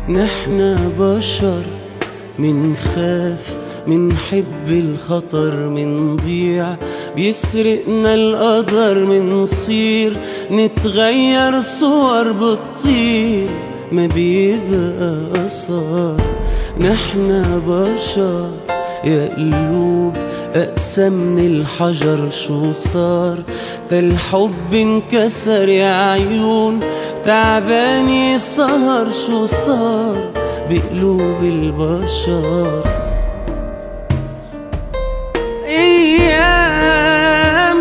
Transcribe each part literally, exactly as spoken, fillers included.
نحنا بشر منخاف منحب الخطر منضيع، بيسرقنا القدر منصير نتغير صور بتطير ما بيبقى أثر. نحنا بشر يا قلوب أقسى من الحجر، شو صار تا الحب انكسر يا عيون تعباني سهر، شو صار بقلوب البشر. أيام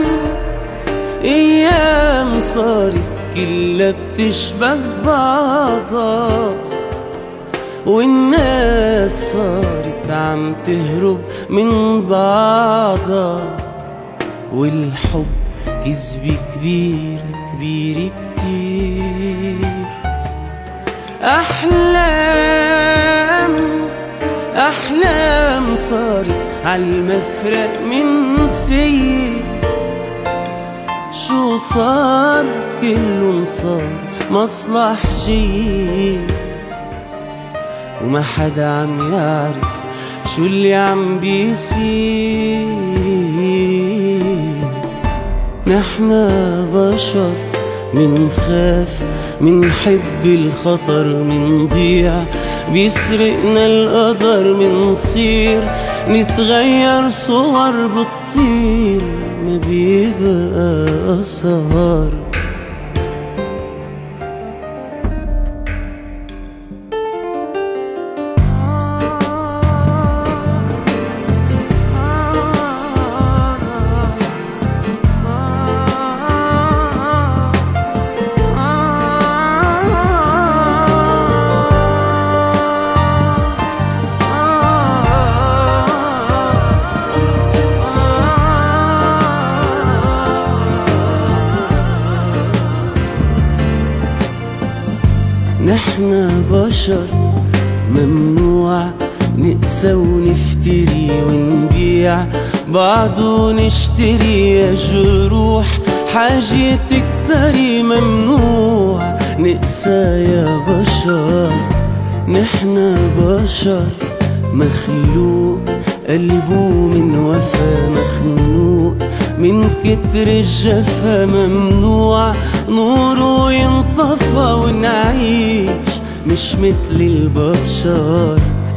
أيام صارت كلها بتشبه بعضها، والناس صارت عم تهرب من بعضها، والحب كذبة كبيرة كبيرة كتير. أحلام أحلام صارت عالمفرق منسية، شو صار كلن صار مصلح جيد، وما حدا عم يعرف شو اللي عم بيصير. نحنا بشر منخاف منحب الخطر منضيع، بيسرقنا القدر منصير نتغير صور بتطير ما بيبقى أثر. نحنا بشر ممنوع نقسى ونفتري ونبيع بعض ونشتري، يا جروح حاجة تكتري ممنوع نقسى يا بشر. نحنا بشر مخلوق قلبه من وفا مخنوق من كتر الجفا، ممنوع نوره ينطفى ونعيش مش مثل البشر.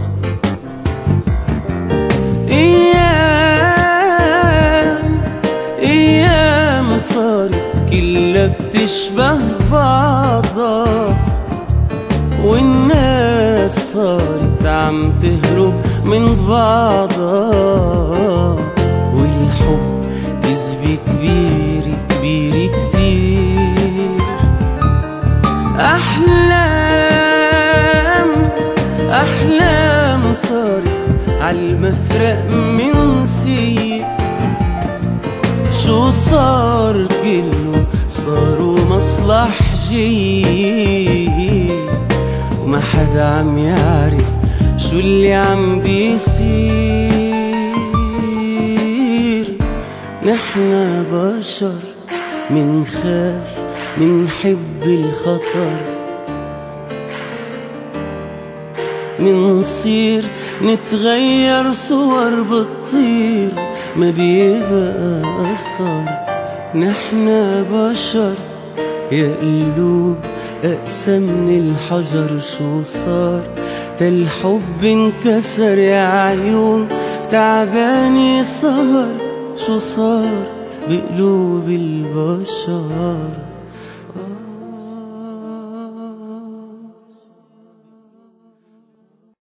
أيام أيام صارت كلها بتشبه بعضها، والناس صارت عم تهرب من بعضها، والحب كذبة كبيرة كبيرة كتير. أحلام أحلام صارت عالمفرق منسية، شو صار كله صاروا مصلح جيد، وما حدا عم يعرف شو اللي عم بيصير. نحنا بشر منخاف منحب الخطر منصير نتغير صور بتطير ما بيبقى أثر. نحنا بشر يا قلوب أقسى من الحجر، شو صار تا الحب انكسر يا عيون تعباني سهر، شو صار بقلوب البشر.